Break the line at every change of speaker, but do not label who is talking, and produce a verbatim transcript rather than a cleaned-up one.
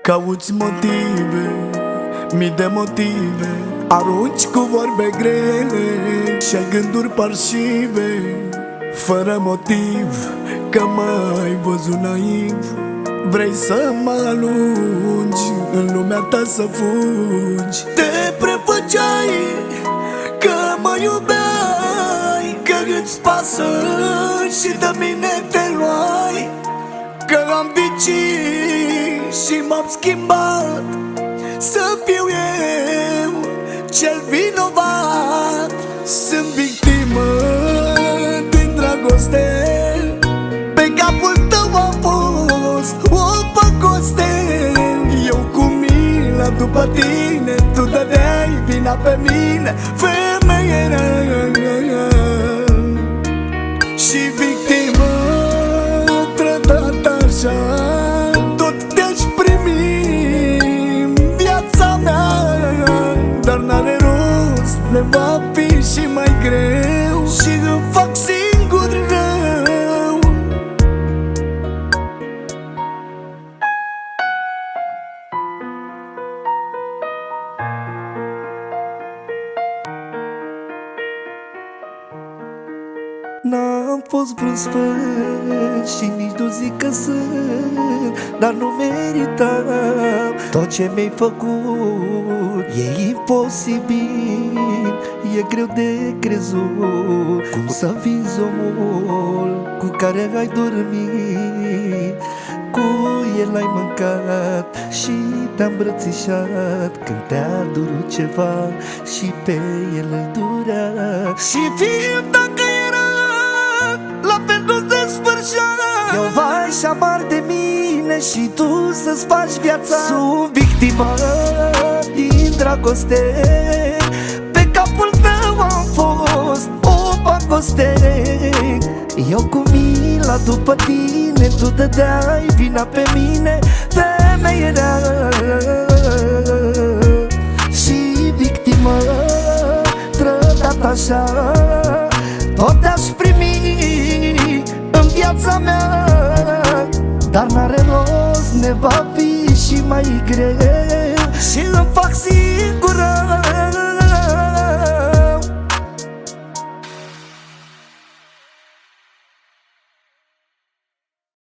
Cauți motive, mii de motive, arunci cu vorbe grele și-ai gânduri parșive. Fără motiv, că m-ai văzut naiv, vrei să mă alungi, în lumea ta să fugi. Te prefăceai că mă iubeai, că îți pasă și de mine te luai, că am vicii și m-am schimbat să fiu eu cel vinovat. Sunt victimă din dragoste, pe capul tău am fost o păcoste. Eu cu mila după tine, tu dădeai vina pe mine, femeie. Și victimă trădat așa, tot te-aș primi în viața mea, dar n-are rost, ne va fi și mai greu și îmi fac singur rău.
N-am fost vreun sfânt și nici nu zic că sunt, dar nu meritam tot ce mi-ai făcut. E imposibil, e greu de crezut cum să vinzi omul cu care ai dormit, cu el ai mâncat și te-a îmbrățișat când te-a durut ceva și pe el îl durea. Și fiind dacă era la fel nu se sfârșea, eu vai și amar de mine și tu să-ți faci viața. Sunt victimă din dragoste, pe capul tău am fost o pacoste. Eu cu mila după tine, tu dădeai vina pe mine, femeie rea. Și victimă trădat așa, tot te-aș primi în viața mea, dar n-are rost, ne va fi și mai greu și îmi fac singur